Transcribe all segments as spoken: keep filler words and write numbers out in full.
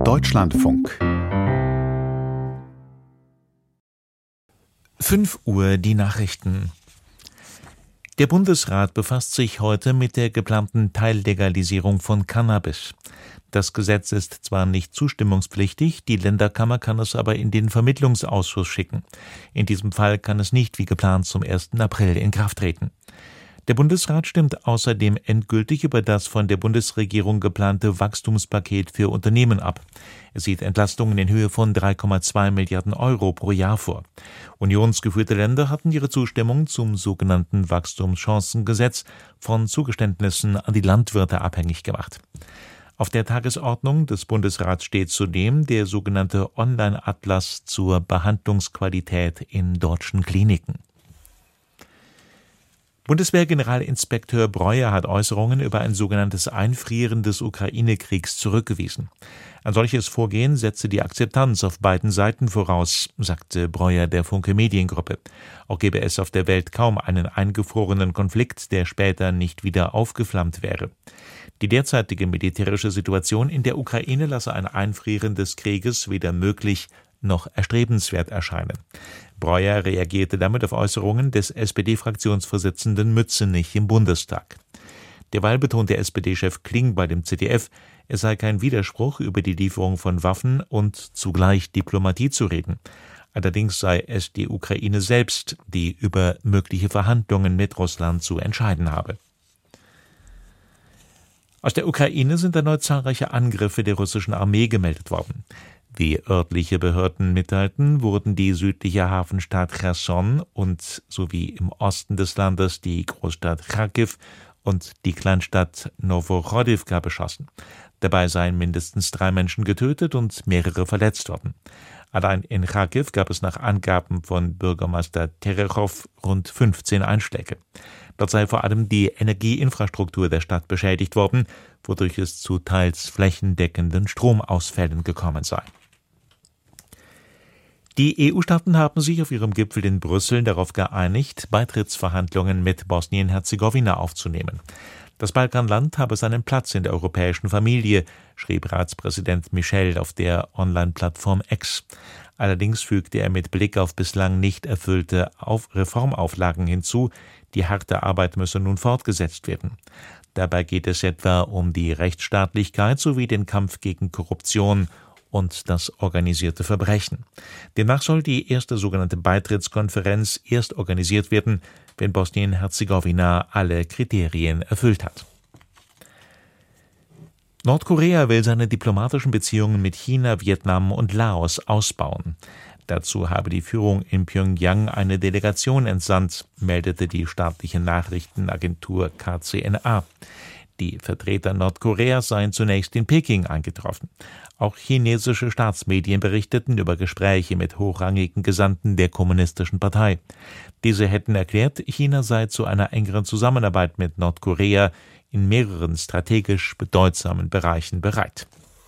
Deutschlandfunk. fünf Uhr die Nachrichten. Der Bundesrat befasst sich heute mit der geplanten Teillegalisierung von Cannabis. Das Gesetz ist zwar nicht zustimmungspflichtig, die Länderkammer kann es aber in den Vermittlungsausschuss schicken. In diesem Fall kann es nicht wie geplant zum ersten April in Kraft treten. Der Bundesrat stimmt außerdem endgültig über das von der Bundesregierung geplante Wachstumspaket für Unternehmen ab. Es sieht Entlastungen in Höhe von drei Komma zwei Milliarden Euro pro Jahr vor. Unionsgeführte Länder hatten ihre Zustimmung zum sogenannten Wachstumschancengesetz von Zugeständnissen an die Landwirte abhängig gemacht. Auf der Tagesordnung des Bundesrats steht zudem der sogenannte Online-Atlas zur Behandlungsqualität in deutschen Kliniken. Bundeswehr-Generalinspekteur Breuer hat Äußerungen über ein sogenanntes Einfrieren des Ukraine-Kriegs zurückgewiesen. Ein solches Vorgehen setze die Akzeptanz auf beiden Seiten voraus, sagte Breuer der Funke Mediengruppe. Auch gebe es auf der Welt kaum einen eingefrorenen Konflikt, der später nicht wieder aufgeflammt wäre. Die derzeitige militärische Situation in der Ukraine lasse ein Einfrieren des Krieges weder möglich noch erstrebenswert erscheinen. Breuer reagierte damit auf Äußerungen des S P D-Fraktionsvorsitzenden Mützenich im Bundestag. Derweil betonte S P D-Chef Klingbeil im Z D F, es sei kein Widerspruch, über die Lieferung von Waffen und zugleich Diplomatie zu reden. Allerdings sei es die Ukraine selbst, die über mögliche Verhandlungen mit Russland zu entscheiden habe. Aus der Ukraine sind erneut zahlreiche Angriffe der russischen Armee gemeldet worden. Wie örtliche Behörden mitteilten, wurden die südliche Hafenstadt Cherson und sowie im Osten des Landes die Großstadt Charkiw und die Kleinstadt Noworodivka beschossen. Dabei seien mindestens drei Menschen getötet und mehrere verletzt worden. Allein in Charkiw gab es nach Angaben von Bürgermeister Terechow rund fünfzehn Einschläge. Dort sei vor allem die Energieinfrastruktur der Stadt beschädigt worden, wodurch es zu teils flächendeckenden Stromausfällen gekommen sei. Die E U-Staaten haben sich auf ihrem Gipfel in Brüssel darauf geeinigt, Beitrittsverhandlungen mit Bosnien-Herzegowina aufzunehmen. Das Balkanland habe seinen Platz in der europäischen Familie, schrieb Ratspräsident Michel auf der Online-Plattform X. Allerdings fügte er mit Blick auf bislang nicht erfüllte Auf- Reformauflagen hinzu, die harte Arbeit müsse nun fortgesetzt werden. Dabei geht es etwa um die Rechtsstaatlichkeit sowie den Kampf gegen Korruption und das organisierte Verbrechen. Demnach soll die erste sogenannte Beitrittskonferenz erst organisiert werden, wenn Bosnien-Herzegowina alle Kriterien erfüllt hat. Nordkorea will seine diplomatischen Beziehungen mit China, Vietnam und Laos ausbauen. Dazu habe die Führung in Pyongyang eine Delegation entsandt, meldete die staatliche Nachrichtenagentur K C N A. Die Vertreter Nordkoreas seien zunächst in Peking eingetroffen. Auch chinesische Staatsmedien berichteten über Gespräche mit hochrangigen Gesandten der Kommunistischen Partei. Diese hätten erklärt, China sei zu einer engeren Zusammenarbeit mit Nordkorea in mehreren strategisch bedeutsamen Bereichen bereit.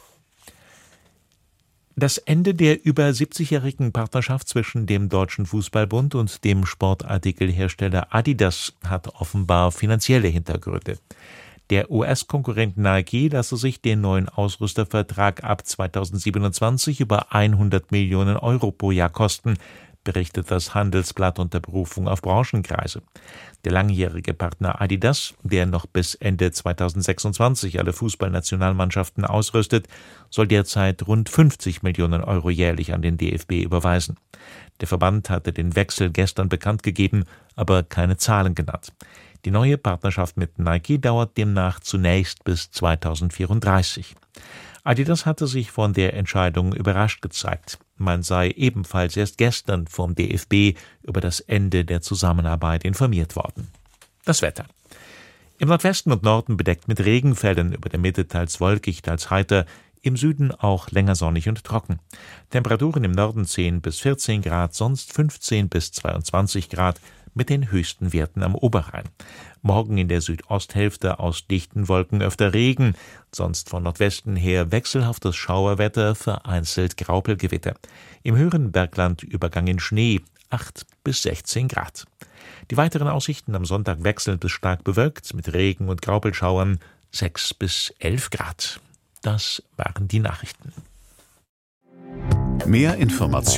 Das Ende der über siebzigjährigen Partnerschaft zwischen dem Deutschen Fußballbund und dem Sportartikelhersteller Adidas hat offenbar finanzielle Hintergründe. Der U S-Konkurrent Nike lasse sich den neuen Ausrüstervertrag ab zweitausendsiebenundzwanzig über hundert Millionen Euro pro Jahr kosten, berichtet das Handelsblatt unter Berufung auf Branchenkreise. Der langjährige Partner Adidas, der noch bis Ende zweitausendsechsundzwanzig alle Fußballnationalmannschaften ausrüstet, soll derzeit rund fünfzig Millionen Euro jährlich an den D F B überweisen. Der Verband hatte den Wechsel gestern bekannt gegeben, aber keine Zahlen genannt. Die neue Partnerschaft mit Nike dauert demnach zunächst bis zweitausendvierunddreißig. Adidas hatte sich von der Entscheidung überrascht gezeigt. Man sei ebenfalls erst gestern vom D F B über das Ende der Zusammenarbeit informiert worden. Das Wetter. Im Nordwesten und Norden bedeckt mit Regenfällen, über der Mitte teils wolkig, teils heiter, im Süden auch länger sonnig und trocken. Temperaturen im Norden zehn bis vierzehn Grad, sonst fünfzehn bis zweiundzwanzig Grad, mit den höchsten Werten am Oberrhein. Morgen in der Südosthälfte aus dichten Wolken öfter Regen, sonst von Nordwesten her wechselhaftes Schauerwetter, vereinzelt Graupelgewitter. Im höheren Bergland Übergang in Schnee, acht bis sechzehn Grad. Die weiteren Aussichten am Sonntag wechselnd bis stark bewölkt, mit Regen und Graupelschauern, sechs bis elf Grad. Das waren die Nachrichten. Mehr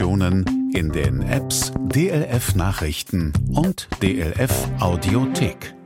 Informationen in den Apps D L F Nachrichten und D L F Audiothek.